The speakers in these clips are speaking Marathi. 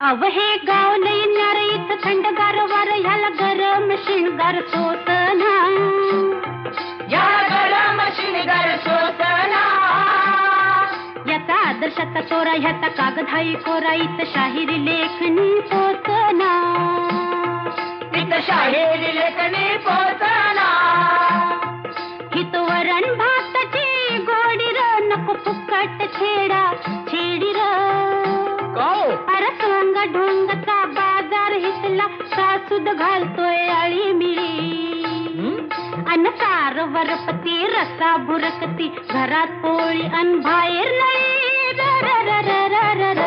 अव हे गाव लई न्यार इथं थंडगार वार ह्याला गरम शिणगार सोसना, ह्याला गरम शिणगार सोसना. याचा आदर्शाचा तोरा ह्याचा कागदाई कोरा इथं शाहिरी लेखणी पोचना, तिथं शाहिरी लेखणी पोचना. हित वरण भाताची गोडी र नको फुकट छेडा छेडी र. अरे सोंग ढोंगचा बाजार हिसला सासूद घालतोय आळी मिळी अन सार वरपती रसा बुरकती घरात पोळी अन बाहेर नाही र र र र र र.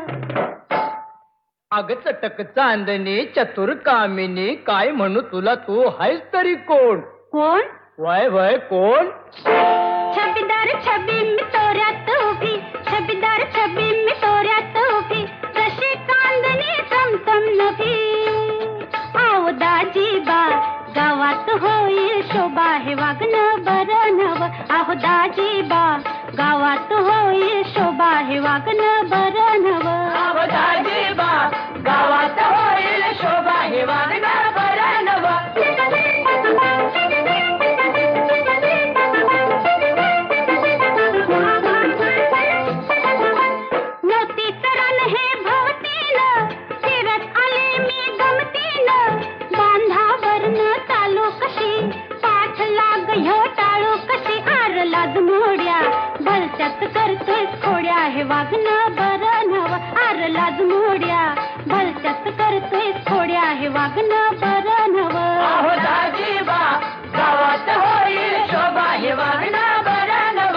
अग चटक चांदणी चतुर कामिनी काय म्हणू तुला तू हायस तरी कोण? कोण? वय वय कोण? छबीदार छबी मी तोऱ्यात उभी, छबीदार छबी मी तोऱ्यात उभी, जशी चांदणी चमचम नभी. आव दाजीबा गावात होईल शोभा हे वागणं बरं नव. आहो दाजीबा गावात होईल शोभा हे वागणं बरं नव. आहो दाजीबा गावात होईल शोभा हे वागणं बरं नव. भलत्यात करतोय खोड्या हे वागणं बरं नव. आर लाज मोड्या भलत्यात करतोय खोड्या हे वागणं बरं नव. आहो दाजीबा गावात होईल शोभा हे वागणं बरं नव.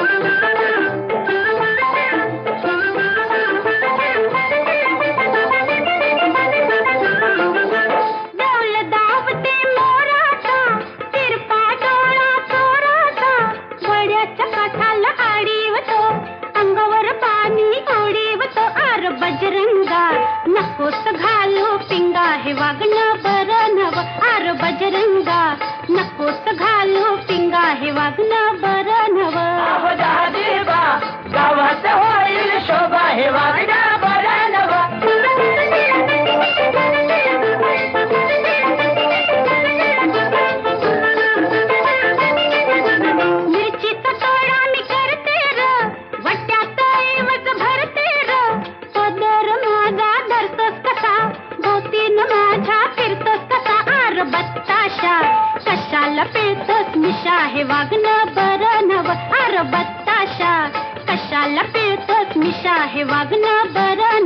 बजरंगा नकोस घालू पिंगा हे वागणं बरं नव. आर बजरंगा नकोस घालू पिंगा हे वागणं बरं नव. आहो दाजीबा गावात होईल शोभा हे वागणं बरं नव. मिरचीचा तोडा मी करते र, वट्यात ऐवज भरते र. पदर माझा धरतोस कसा, भोवतीन माझ्या फिरतोस कसा. आर बत्ताशा कशाला पिळतोस मिशा हे वागणं बरं नव. आर बत्ताशा कशाला पिळतोस मिशा हे वागणं बरं